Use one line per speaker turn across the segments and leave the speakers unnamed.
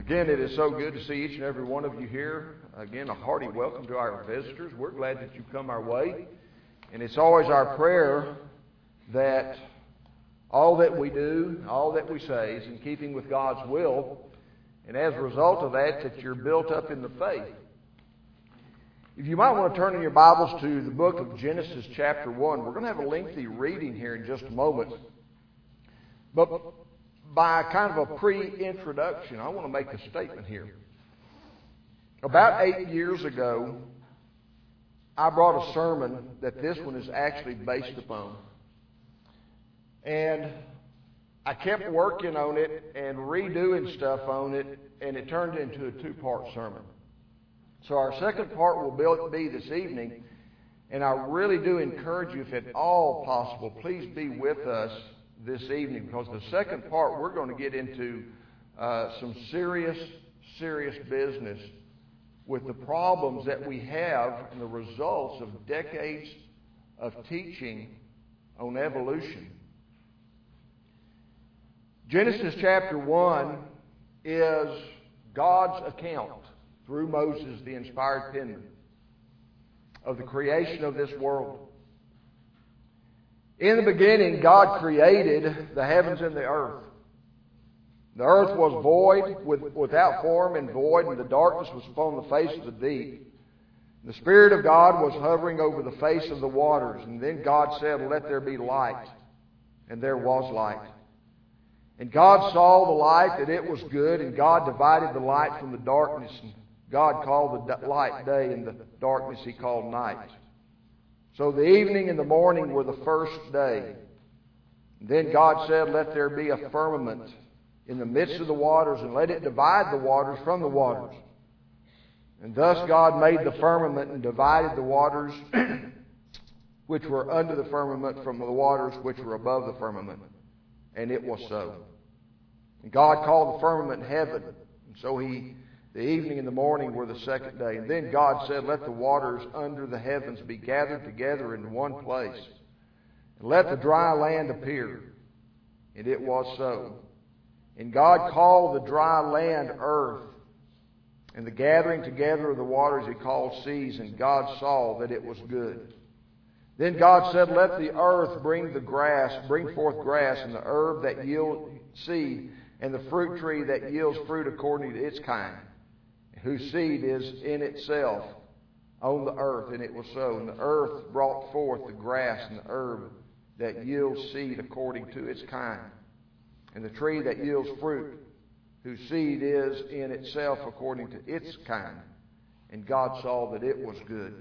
Again, it is so good to see each and every one of you here. Again, a hearty welcome to our visitors. We're glad that you've come our way. And it's always our prayer that all that we do, all that we say is in keeping with God's will. And as a result of that, that you're built up in the faith. If you might want to turn in your Bibles to the book of Genesis chapter 1. We're going to have a lengthy reading here in just a moment. But by kind of a pre-introduction, I want to make a statement here. About 8 years ago, I brought a sermon that this one is actually based upon. And I kept working on it and redoing stuff on it, and it turned into a two-part sermon. So our second part will be this evening, and I really do encourage you, if at all possible, please be with us this evening, because the second part we're going to get into some serious business with the problems that we have and the results of decades of teaching on evolution. Genesis chapter 1 is God's account through Moses, the inspired penman, of the creation of this world. In the beginning, God created the heavens and the earth. The earth was void, without form and void, and the darkness was upon the face of the deep. The Spirit of God was hovering over the face of the waters. And then God said, "Let there be light." And there was light. And God saw the light, that it was good, and God divided the light from the darkness. And God called the light day, and the darkness He called night. So the evening and the morning were the first day. And then God said, "Let there be a firmament in the midst of the waters, and let it divide the waters from the waters." And thus God made the firmament and divided the waters which were under the firmament from the waters which were above the firmament. And it was so. And God called the firmament heaven. And so the evening and the morning were the second day. And then God said, "Let the waters under the heavens be gathered together in one place. And let the dry land appear." And it was so. And God called the dry land earth. And the gathering together of the waters He called seas. And God saw that it was good. Then God said, "Let the earth bring forth grass, and the herb that yields seed, and the fruit tree that yields fruit according to its kind, whose seed is in itself on the earth." And it was so. And the earth brought forth the grass and the herb that yields seed according to its kind, and the tree that yields fruit, whose seed is in itself according to its kind. And God saw that it was good.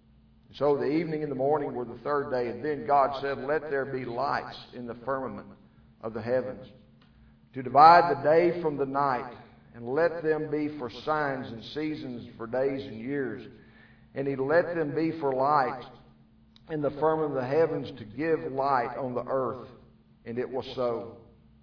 So the evening and the morning were the third day. And then God said, "Let there be lights in the firmament of the heavens, to divide the day from the night, and let them be for signs and seasons, for days and years. And He let them be for light in the firmament of the heavens, to give light on the earth." And it was so.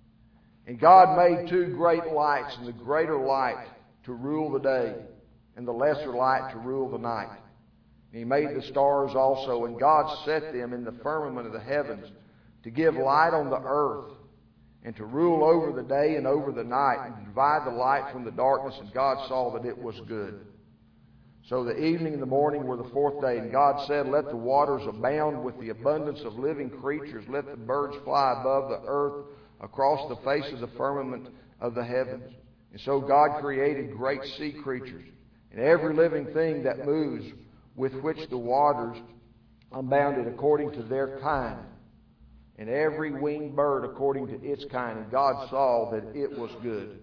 And God made two great lights, and the greater light to rule the day, and the lesser light to rule the night. And He made the stars also, and God set them in the firmament of the heavens, to give light on the earth, and to rule over the day and over the night, and to divide the light from the darkness. And God saw that it was good. So the evening and the morning were the fourth day. And God said, "Let the waters abound with the abundance of living creatures. Let the birds fly above the earth across the face of the firmament of the heavens." And so God created great sea creatures, and every living thing that moves, with which the waters abounded according to their kind, and every winged bird according to its kind. And God saw that it was good.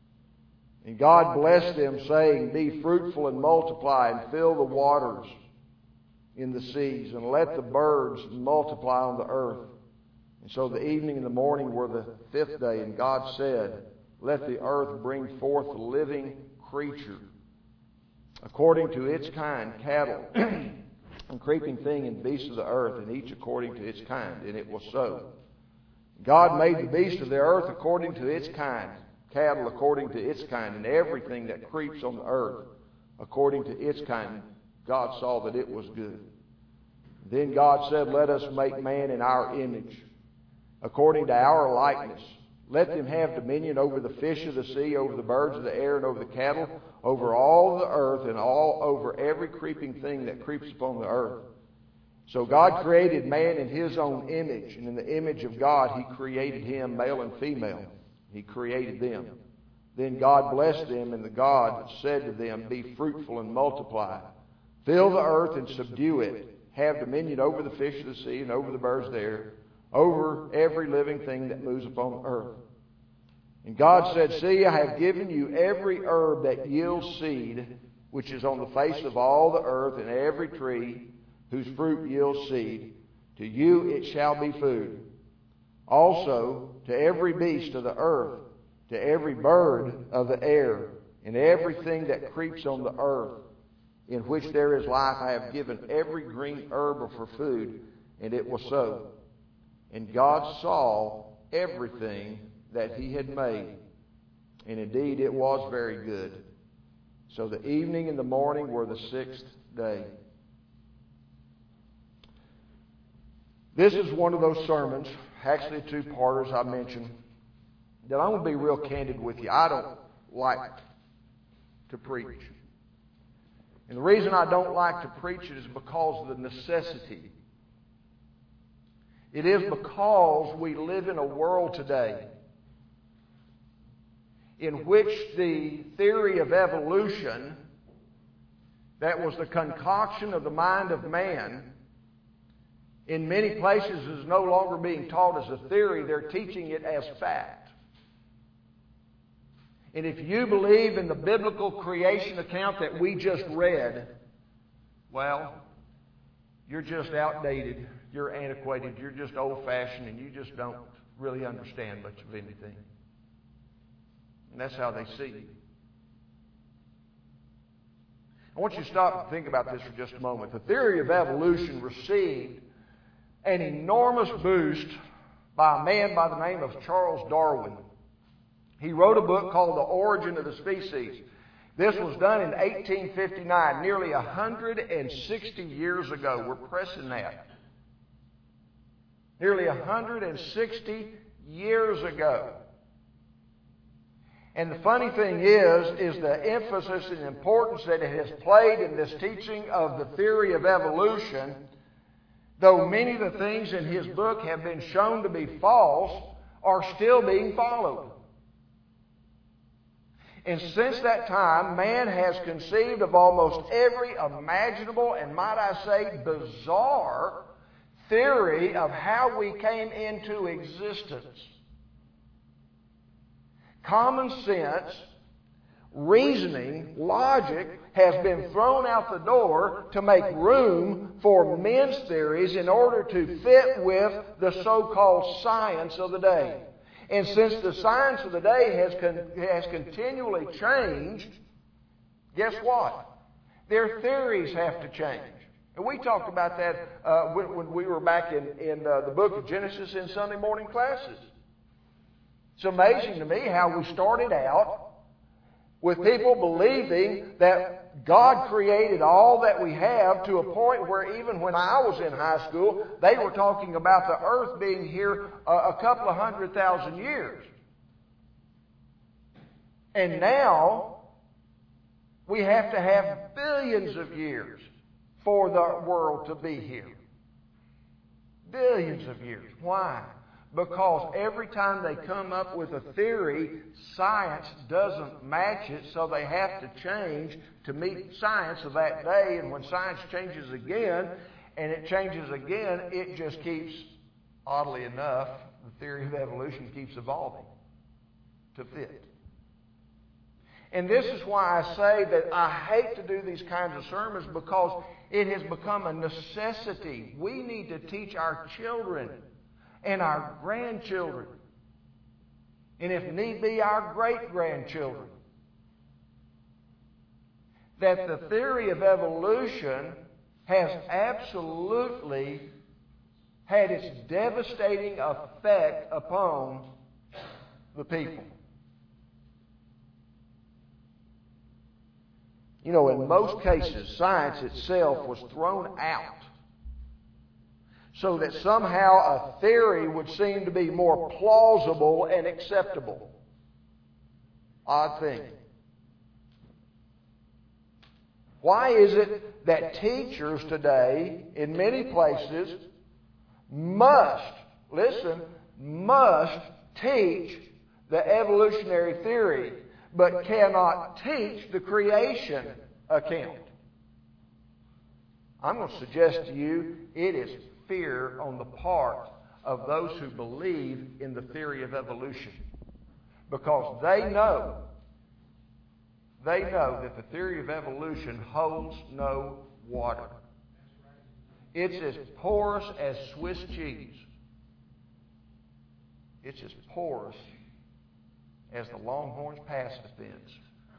And God blessed them, saying, "Be fruitful and multiply, and fill the waters in the seas, and let the birds multiply on the earth." And so the evening and the morning were the fifth day. And God said, "Let the earth bring forth a living creature, according to its kind, cattle, and creeping thing, and beasts of the earth, and each according to its kind." And it was so. God made the beasts of the earth according to its kind, cattle according to its kind, and everything that creeps on the earth according to its kind. God saw that it was good. Then God said, "Let us make man in our image, according to our likeness. Let them have dominion over the fish of the sea, over the birds of the air, and over the cattle, over all the earth, and over every creeping thing that creeps upon the earth. So God created man in His own image, and in the image of God He created him, male and female. He created them. Then God blessed them, and the God said to them, Be fruitful and multiply. Fill the earth and subdue it. Have dominion over the fish of the sea and over the birds of the air, over every living thing that moves upon the earth. And God said, See, I have given you every herb that yields seed, which is on the face of all the earth, and every tree whose fruit yields seed. To you it shall be food. Also to every beast of the earth, to every bird of the air, and everything that creeps on the earth, in which there is life, I have given every green herb for food. And it was so. And God saw everything that He had made, and indeed it was very good. So the evening and the morning were the sixth day. This is one of those sermons, actually a two-parters I mentioned, that I'm going to be real candid with you. I don't like to preach. And the reason I don't like to preach it is because of the necessity. It is because we live in a world today in which the theory of evolution that was the concoction of the mind of man in many places is no longer being taught as a theory. They're teaching it as fact. And if you believe in the biblical creation account that we just read, well, you're just outdated, you're antiquated, you're just old-fashioned, and you just don't really understand much of anything. And that's how they see you. I want you to stop and think about this for just a moment. The theory of evolution received an enormous boost by a man by the name of Charles Darwin. He wrote a book called The Origin of the Species. This was done in 1859, nearly 160 years ago. We're pressing that. Nearly 160 years ago. And the funny thing is the emphasis and importance that it has played in this teaching of the theory of evolution, though many of the things in his book have been shown to be false, are still being followed. And since that time, man has conceived of almost every imaginable and, might I say, bizarre theory of how we came into existence. Common sense, reasoning, logic has been thrown out the door to make room for men's theories in order to fit with the so-called science of the day. And since the science of the day has continually changed, guess what? Their theories have to change. And we talked about that when we were back in the book of Genesis in Sunday morning classes. It's amazing to me how we started out with people believing that God created all that we have, to a point where even when I was in high school, they were talking about the earth being here a couple of 100,000 years. And now we have to have billions of years for the world to be here. Billions of years. Why? Because every time they come up with a theory, science doesn't match it, so they have to change to meet science of that day. And when science changes again, and it changes again, it just keeps, oddly enough, the theory of evolution keeps evolving to fit. And this is why I say that I hate to do these kinds of sermons, because it has become a necessity. We need to teach our children and our grandchildren, and if need be, our great-grandchildren, that the theory of evolution has absolutely had its devastating effect upon the people. You know, in most cases, science itself was thrown out so that somehow a theory would seem to be more plausible and acceptable. Odd thing. Why is it that teachers today, in many places, must teach the evolutionary theory, but cannot teach the creation account? I'm going to suggest to you it is fear on the part of those who believe in the theory of evolution. Because they know that the theory of evolution holds no water. It's as porous as Swiss cheese. It's as porous as the Longhorns pass defense.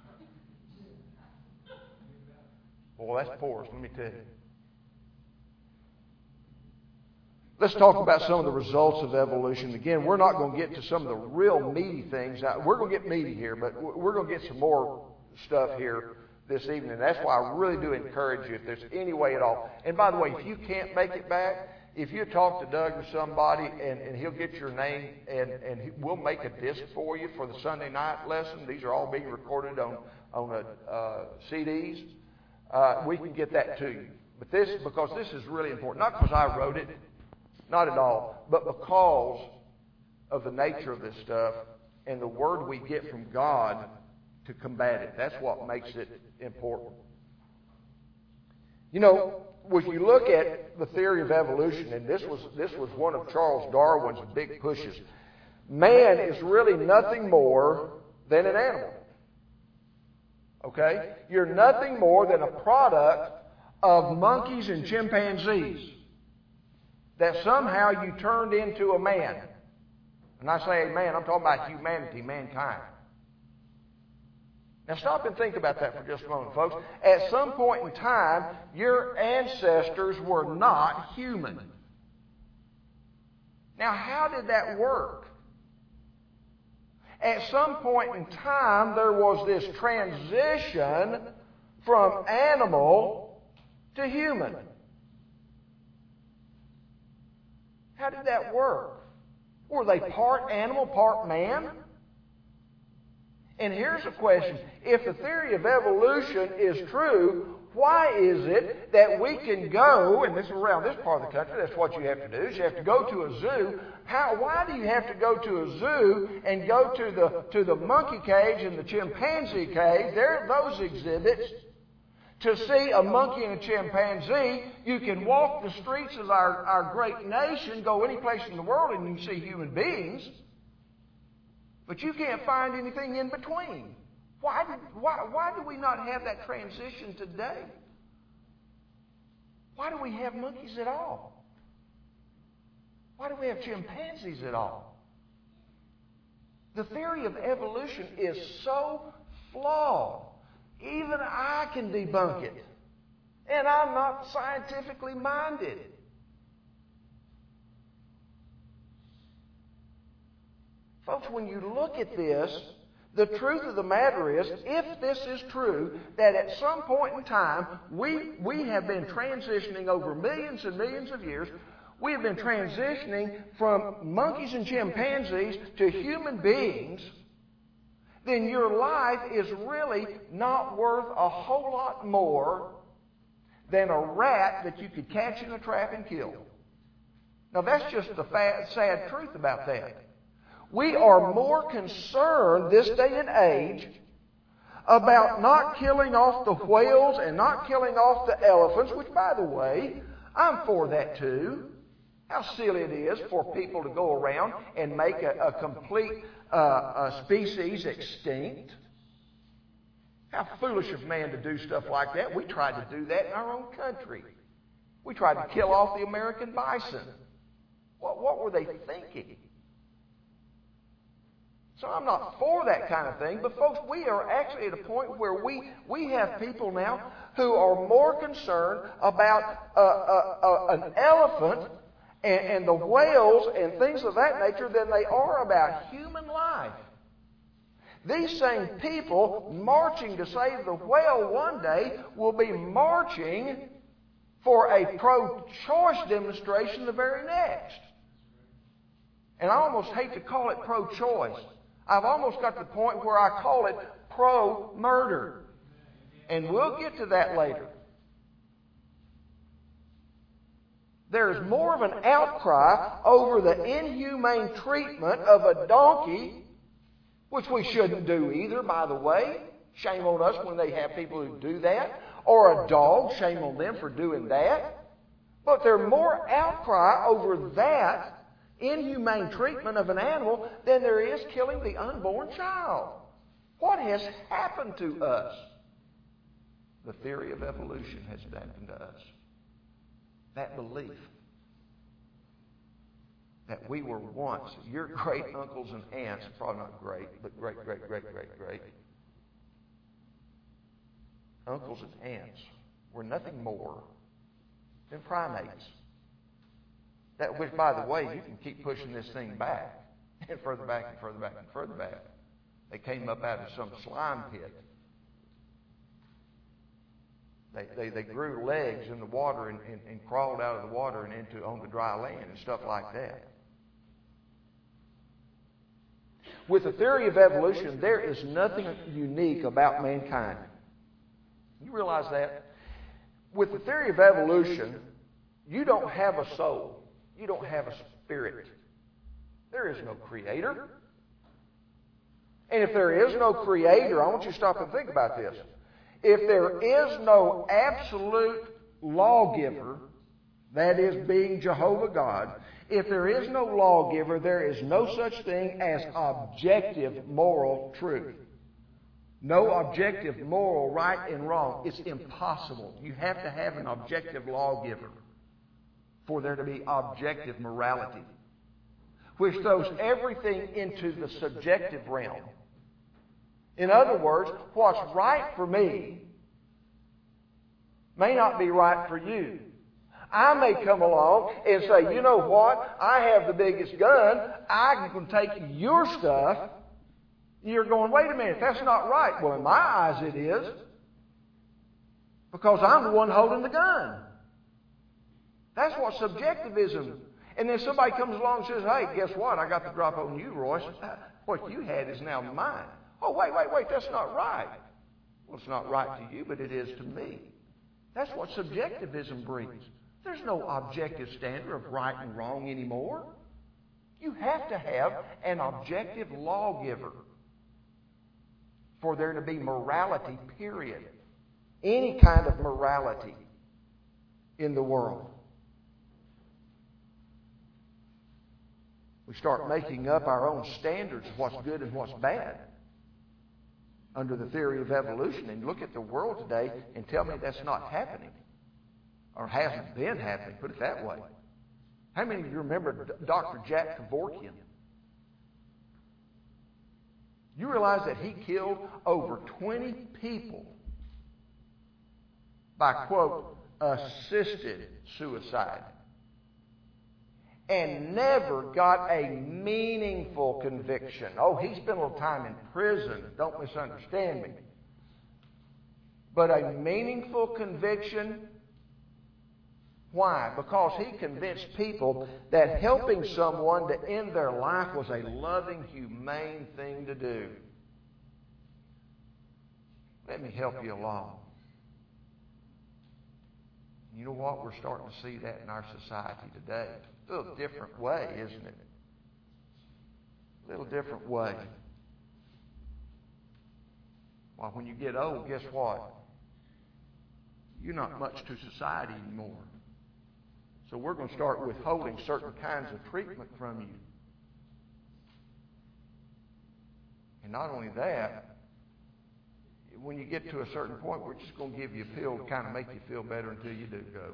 Boy, that's porous, let me tell you. Let's talk about some of the results of evolution. Again, we're not going to get to some of the real meaty things. We're going to get meaty here, but we're going to get some more stuff here this evening. That's why I really do encourage you, if there's any way at all. And by the way, if you can't make it back, if you talk to Doug or somebody and he'll get your name and we'll make a disc for you for the Sunday night lesson. These are all being recorded on CDs. We can get that to you. But because this is really important. Not because I wrote it. Not at all. But because of the nature of this stuff and the word we get from God to combat it. That's what makes it important. You know, if you look at the theory of evolution, and this was one of Charles Darwin's big pushes, man is really nothing more than an animal. Okay? You're nothing more than a product of monkeys and chimpanzees that somehow you turned into a man. When I say a man, I'm talking about humanity, mankind. Now stop and think about that for just a moment, folks. At some point in time, your ancestors were not human. Now how did that work? At some point in time, there was this transition from animal to human. How did that work? Were they part animal, part man? And here's a question. If the theory of evolution is true, why is it that we can go, and this is around this part of the country, that's what you have to do, is you have to go to a zoo. Why do you have to go to a zoo and go to the monkey cage and the chimpanzee cage? There are those exhibits. To see a monkey and a chimpanzee, you can walk the streets of our great nation, go any place in the world, and you can see human beings. But you can't find anything in between. Why do we not have that transition today? Why do we have monkeys at all? Why do we have chimpanzees at all? The theory of evolution is so flawed. Even I can debunk it. And I'm not scientifically minded. Folks, when you look at this, the truth of the matter is, if this is true, that at some point in time, we have been transitioning over millions and millions of years, we have been transitioning from monkeys and chimpanzees to human beings, then your life is really not worth a whole lot more than a rat that you could catch in a trap and kill. Now that's just the sad truth about that. We are more concerned this day and age about not killing off the whales and not killing off the elephants, which, by the way, I'm for that too. How silly it is for people to go around and make a complete species extinct. How foolish of man to do stuff like that. We tried to do that in our own country. We tried to kill off the American bison. What were they thinking? So I'm not for that kind of thing, but folks, we are actually at a point where we have people now who are more concerned about an elephant and the whales and things of that nature than they are about human life. These same people marching to save the whale one day will be marching for a pro-choice demonstration the very next. And I almost hate to call it pro-choice. I've almost got to the point where I call it pro-murder. And we'll get to that later. There's more of an outcry over the inhumane treatment of a donkey, which we shouldn't do either, by the way. Shame on us when they have people who do that. Or a dog, shame on them for doing that. But there's more outcry over that inhumane treatment of an animal than there is killing the unborn child. What has happened to us? The theory of evolution has happened to us. That belief that we were once, your great uncles and aunts, probably not great, but great uncles and aunts were nothing more than primates. That which, by the way, you can keep pushing this thing back and further back and further back and further back. They came up out of some slime pit. They grew legs in the water and crawled out of the water and onto dry land and stuff like that. With the theory of evolution, there is nothing unique about mankind. You realize that? With the theory of evolution, you don't have a soul. You don't have a spirit. There is no creator. And if there is no creator, I want you to stop and think about this. If there is no absolute lawgiver, that is being Jehovah God, if there is no lawgiver, there is no such thing as objective moral truth. No objective moral right and wrong. It's impossible. You have to have an objective lawgiver for there to be objective morality, which throws everything into the subjective realm. In other words, what's right for me may not be right for you. I may come along and say, you know what? I have the biggest gun. I can take your stuff. You're going, wait a minute, that's not right. Well, in my eyes it is. Because I'm the one holding the gun. That's what subjectivism. And then somebody comes along and says, hey, guess what? I got the drop on you, Royce. What you had is now mine. Oh, wait, that's not right. Well, it's not right to you, but it is to me. That's what subjectivism brings. There's no objective standard of right and wrong anymore. You have to have an objective lawgiver for there to be morality, period. Any kind of morality in the world. We start making up our own standards of what's good and what's bad under the theory of evolution. And look at the world today and tell me that's not happening. Or hasn't been happening, put it that way. How many of you remember Dr. Jack Kevorkian? You realize that he killed over 20 people by, quote, assisted suicide. And never got a meaningful conviction. Oh, he spent a little time in prison. Don't misunderstand me. But a meaningful conviction. Why? Because he convinced people that helping someone to end their life was a loving, humane thing to do. Let me help you along. You know what? We're starting to see that in our society today. A little different way, isn't it? A little different way. Well, when you get old, guess what? You're not much to society anymore. So we're going to start withholding certain kinds of treatment from you. And not only that, when you get to a certain point, we're just going to give you a pill to kind of make you feel better until you do go.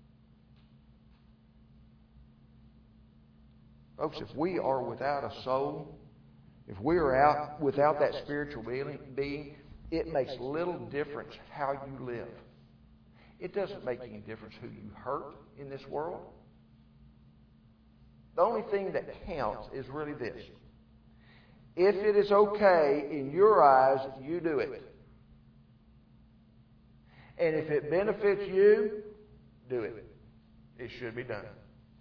Folks, if we are without a soul, if we are out without that spiritual being, it makes little difference how you live. It doesn't make any difference who you hurt in this world. The only thing that counts is really this. If it is okay in your eyes, you do it. And if it benefits you, do it. It should be done.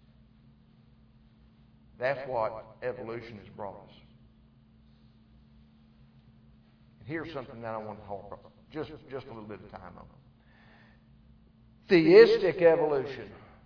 That's what evolution has brought us. And here's something that I want to talk about. Just a little bit of time on. Theistic evolution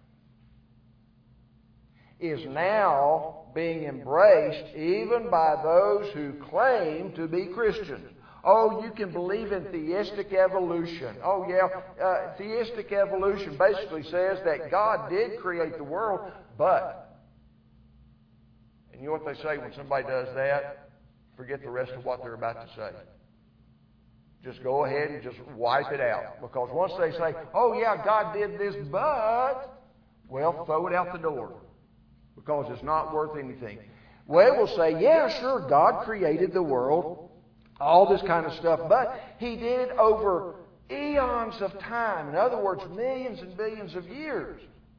is now being embraced even by those who claim to be Christians. Oh, you can believe in theistic evolution. Oh, yeah, theistic evolution basically says that God did create the world, but, and you know what they say when somebody does that? Forget the rest of what they're about to say. Just go ahead and just wipe it out. Because once they say, oh, yeah, God did this, but, well, throw it out the door. Because it's not worth anything. Well, we'll say, yeah, sure, God created the world, all this kind of stuff, but He did it over eons of time. In other words, millions and billions of years.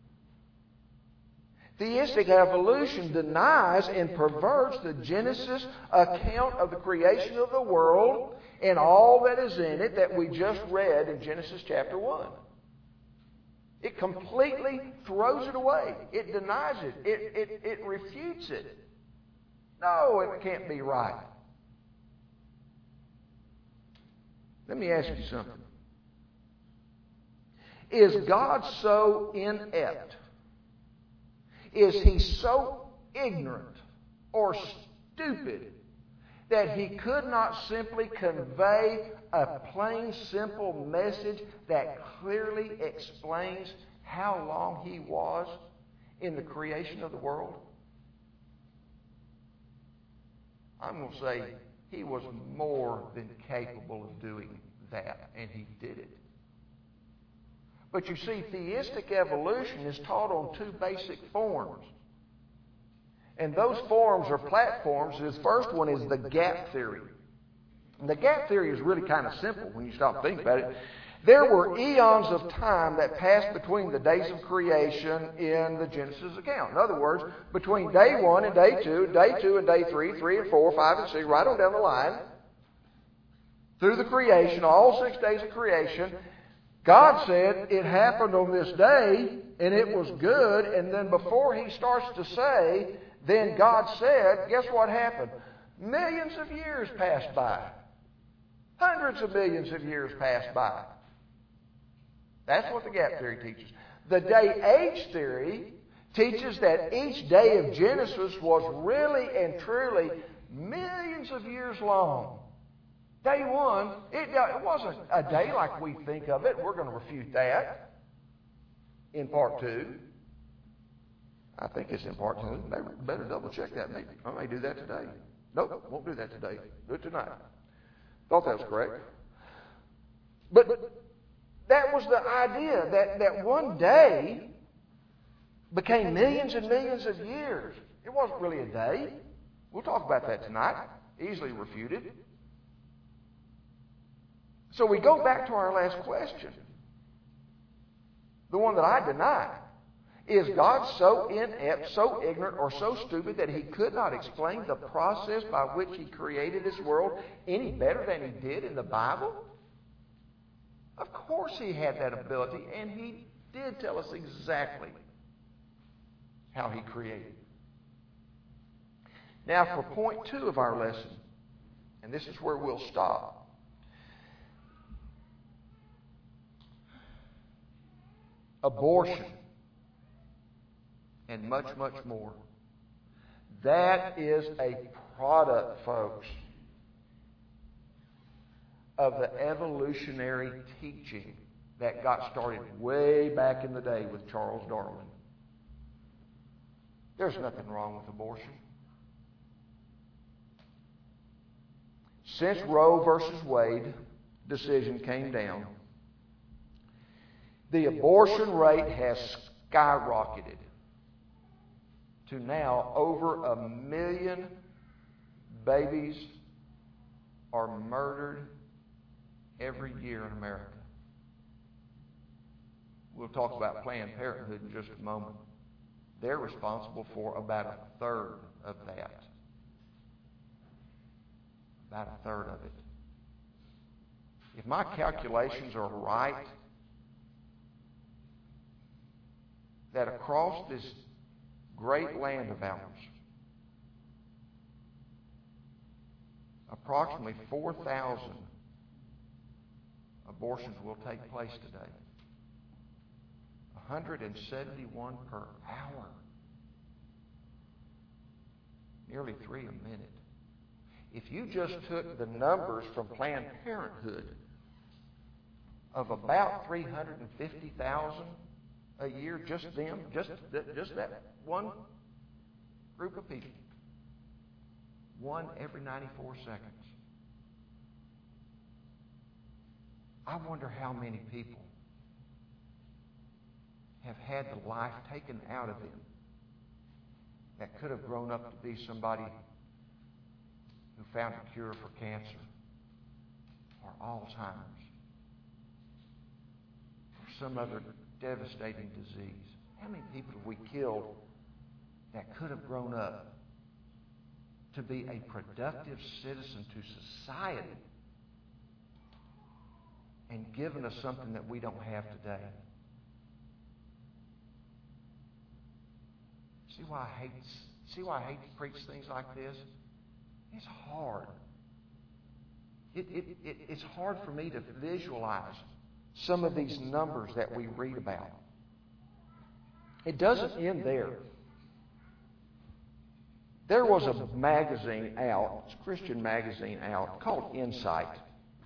Theistic evolution denies and perverts the Genesis account of the creation of the world and all that is in it that we just read in Genesis chapter 1. It completely throws it away. It denies it. It refutes it. No, it can't be right. Let me ask you something. Is God so inept? Is He so ignorant or stupid that He could not simply convey a plain, simple message that clearly explains how long He was in the creation of the world? I'm going to say He was more than capable of doing that, and He did it. But you see, theistic evolution is taught on two basic forms. And those forms or platforms, the first one is the gap theory. And the gap theory is really kind of simple when you stop thinking about it. There were eons of time that passed between the days of creation in the Genesis account. In other words, between day 1 and day 2 and day 3, 3 and 4, 5 and 6, right on down the line, through the creation, all 6 days of creation, God said it happened on this day, and it was good, and then before He starts to say, then God said, guess what happened? Millions of years passed by. Hundreds of millions of years passed by. That's what the gap theory teaches. The day-age theory teaches that each day of Genesis was really and truly millions of years long. Day 1, it wasn't a day like we think of it. We're going to refute that in part 2. I think it's in part 2. Better double check that maybe. I may do that today. Nope, won't do that today. Do it tonight. Thought that was correct. But that was the idea, that one day became millions and millions of years. It wasn't really a day. We'll talk about that tonight. Easily refuted. So we go back to our last question. The one that I deny. Is God so inept, so ignorant, or so stupid that He could not explain the process by which He created this world any better than He did in the Bible? Of course He had that ability, and He did tell us exactly how He created. Now for point 2 of our lesson, and this is where we'll stop. Abortion. And much, much more. That is a product, folks, of the evolutionary teaching that got started way back in the day with Charles Darwin. There's nothing wrong with abortion. Since Roe versus Wade decision came down, the abortion rate has skyrocketed to now over 1 million babies are murdered every year in America. We'll talk about Planned Parenthood in just a moment. They're responsible for about 1/3 of that. About 1/3 of it. If my calculations are right, that across this great land of ours, approximately 4,000 abortions will take place today. 171 per hour. Nearly 3 a minute. If you just took the numbers from Planned Parenthood of about 350,000 a year, just them, just that one group of people, one every 94 seconds. I wonder how many people have had the life taken out of them that could have grown up to be somebody who found a cure for cancer or Alzheimer's or some other devastating disease. How many people have we killed that could have grown up to be a productive citizen to society and given us something that we don't have today? See why I hate to preach things like this? It's hard. It's hard for me to visualize some of these numbers that we read about. It doesn't end there. There was a magazine out, it's a Christian magazine out, called Insight.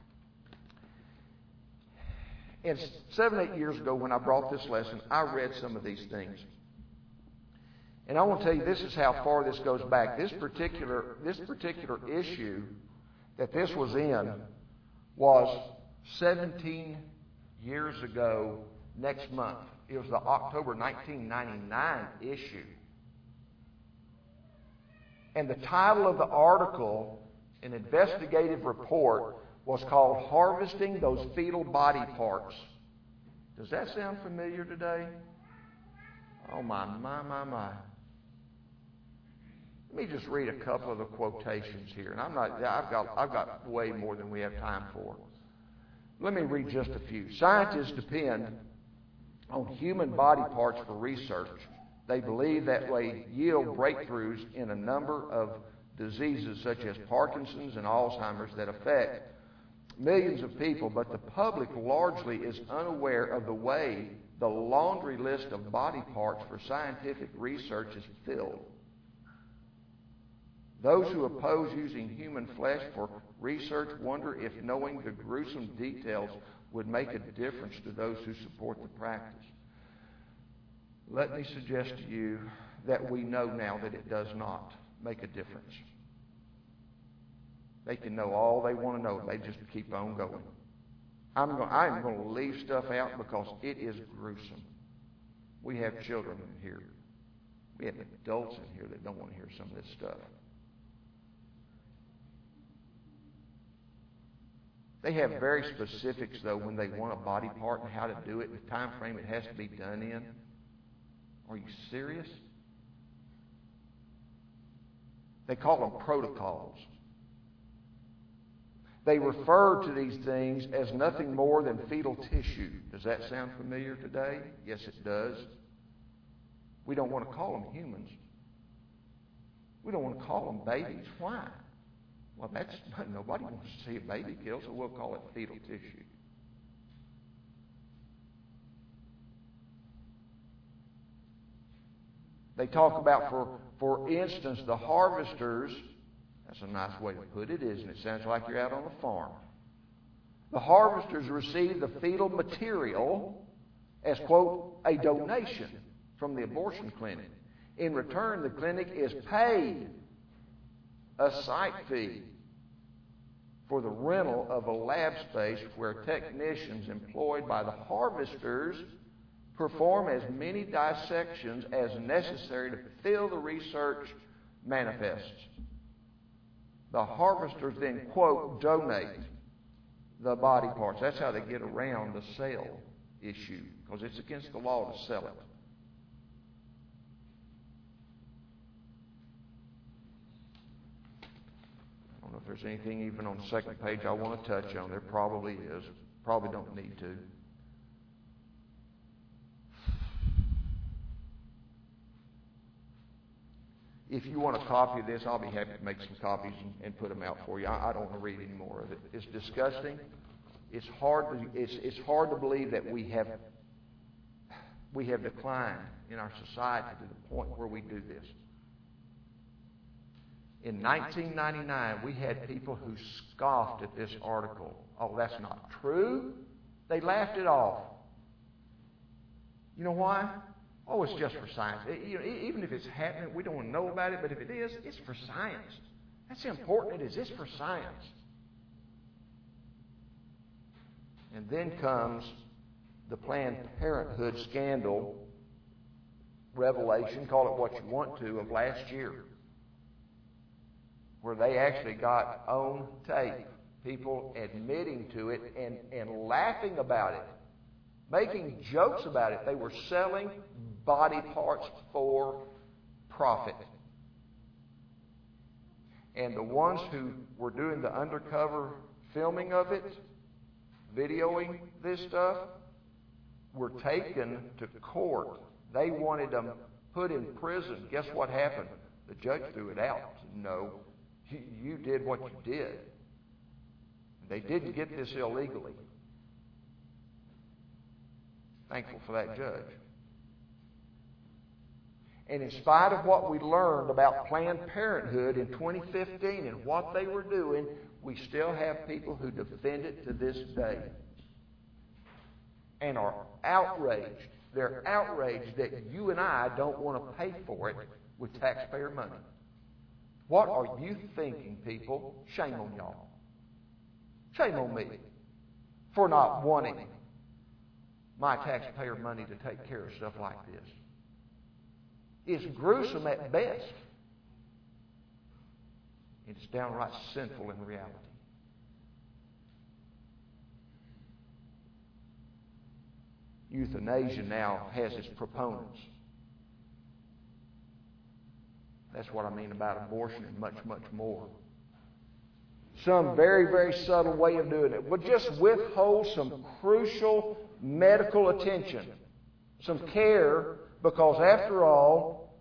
And 7, 8 years ago when I brought this lesson, I read some of these things. And I want to tell you, this is how far this goes back. This particular issue that this was in was 17 years ago next month. It was the October 1999 issue. And the title of the article, an investigative report, was called Harvesting Those Fetal Body Parts. Does that sound familiar today? Oh, my. Let me just read a couple of the quotations here. And I've got way more than we have time for. Let me read just a few. Scientists depend on human body parts for research. They believe that they yield breakthroughs in a number of diseases such as Parkinson's and Alzheimer's that affect millions of people, but the public largely is unaware of the way the laundry list of body parts for scientific research is filled. Those who oppose using human flesh for research wonder if knowing the gruesome details would make a difference to those who support the practice. Let me suggest to you that we know now that it does not make a difference. They can know all they want to know. They just keep on going. I'm going to leave stuff out because it is gruesome. We have children in here. We have adults in here that don't want to hear some of this stuff. They have very specifics, though, when they want a body part and how to do it, the time frame it has to be done in. Are you serious? They call them protocols. They refer to these things as nothing more than fetal tissue. Does that sound familiar today? Yes, it does. We don't want to call them humans. We don't want to call them babies. Why? Well, nobody wants to see a baby killed, so we'll call it fetal tissue. They talk about, for instance, the harvesters. That's a nice way to put it, isn't it? Sounds like you're out on a farm. The harvesters receive the fetal material as, quote, a donation from the abortion clinic. In return, the clinic is paid a site fee for the rental of a lab space where technicians employed by the harvesters perform as many dissections as necessary to fulfill the research manifests. The harvesters then, quote, donate the body parts. That's how they get around the sale issue, because it's against the law to sell it. I don't know if there's anything even on the second page I want to touch on. There probably is. Probably don't need to. If you want a copy of this, I'll be happy to make some copies and put them out for you. I don't want to read any more of it. It's disgusting. It's hard to believe that we have declined in our society to the point where we do this. In 1999, we had people who scoffed at this article. Oh, that's not true. They laughed it off. You know why? Oh, it's just for science. Even if it's happening, we don't want to know about it, but if it is, it's for science. That's how important it is. It's for science. And then comes the Planned Parenthood scandal, revelation, call it what you want to, of last year, where they actually got on tape people admitting to it and laughing about it, making jokes about it. They were selling body parts for profit. And the ones who were doing the undercover filming of it, videoing this stuff, were taken to court. They wanted them put in prison. Guess what happened? The judge threw it out. No, you did what you did. They didn't get this illegally. Thankful for that judge. And in spite of what we learned about Planned Parenthood in 2015 and what they were doing, we still have people who defend it to this day and are outraged. They're outraged that you and I don't want to pay for it with taxpayer money. What are you thinking, people? Shame on y'all. Shame on me for not wanting my taxpayer money to take care of stuff like this. It's gruesome at best. It's downright sinful in reality. Euthanasia now has its proponents. That's what I mean about abortion and much, much more. Some very, very subtle way of doing it would just withhold some crucial medical attention, some care, because after all,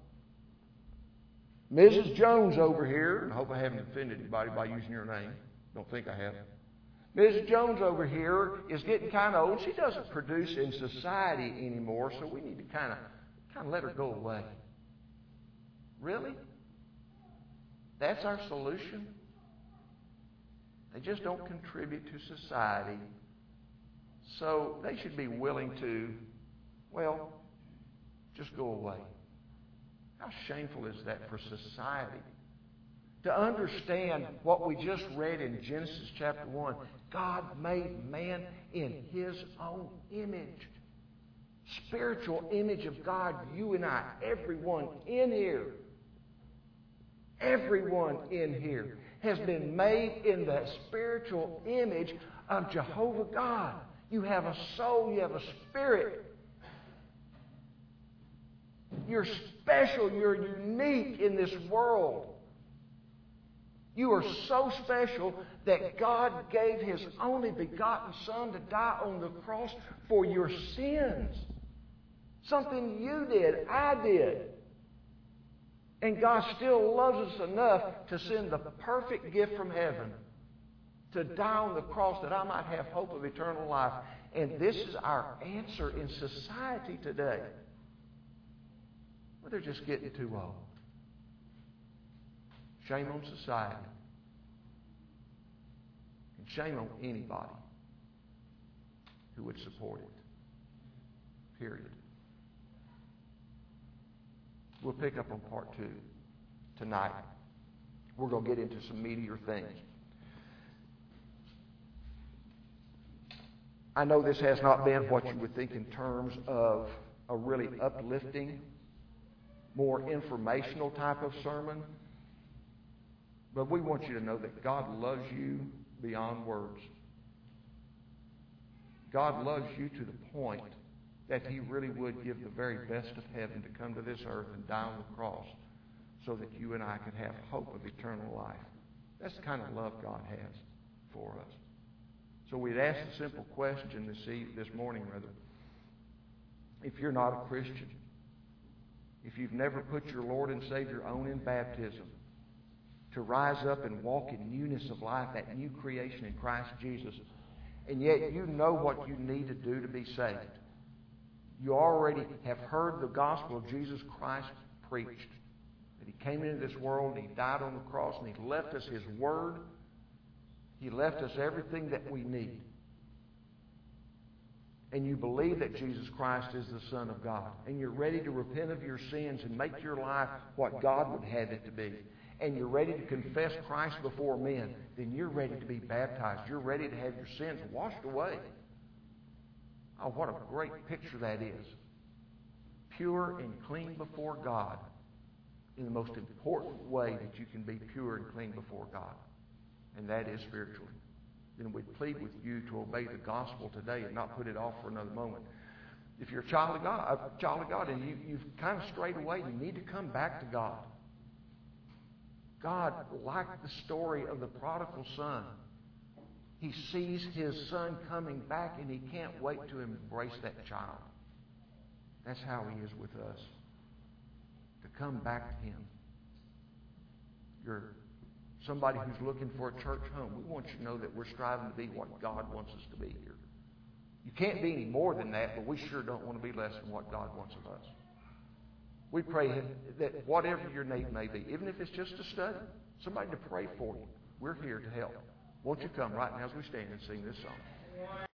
Mrs. Jones over here, and I hope I haven't offended anybody by using your name. Don't think I have. Mrs. Jones over here is getting kind of old. She doesn't produce in society anymore, so we need to kind of let her go away. Really? That's our solution? They just don't contribute to society. So they should be willing to, well, just go away. How shameful is that for society? To understand what we just read in Genesis chapter 1, God made man in His own image. Spiritual image of God, you and I, everyone in here. Everyone in here has been made in the spiritual image of Jehovah God. You have a soul, you have a spirit. You're special, you're unique in this world. You are so special that God gave His only begotten Son to die on the cross for your sins. Something you did, I did. And God still loves us enough to send the perfect gift from heaven to die on the cross that I might have hope of eternal life. And this is our answer in society today. Well, they're just getting too old. Shame on society. And shame on anybody who would support it. Period. We'll pick up on part 2 tonight. We're going to get into some meatier things. I know this has not been what you would think in terms of a really uplifting, more informational type of sermon. But we want you to know that God loves you beyond words. God loves you to the point that He really would give the very best of heaven to come to this earth and die on the cross so that you and I could have hope of eternal life. That's the kind of love God has for us. So we'd ask a simple question this morning, rather. If you're not a Christian, if you've never put your Lord and Savior on in baptism, to rise up and walk in newness of life, that new creation in Christ Jesus, and yet you know what you need to do to be saved. You already have heard the gospel of Jesus Christ preached. That He came into this world and He died on the cross and He left us His Word. He left us everything that we need. And you believe that Jesus Christ is the Son of God. And you're ready to repent of your sins and make your life what God would have it to be. And you're ready to confess Christ before men. Then you're ready to be baptized. You're ready to have your sins washed away. Oh, what a great picture that is. Pure and clean before God in the most important way that you can be pure and clean before God. And that is spiritually. Then we plead with you to obey the gospel today and not put it off for another moment. If you're a child of God, and you've kind of strayed away, you need to come back to God. God, like the story of the prodigal son, He sees His son coming back and He can't wait to embrace that child. That's how He is with us. To come back to Him. You're somebody who's looking for a church home. We want you to know that we're striving to be what God wants us to be here. You can't be any more than that, but we sure don't want to be less than what God wants of us. We pray that whatever your need may be, even if it's just a study, somebody to pray for you, we're here to help. Won't you come right now as we stand and sing this song?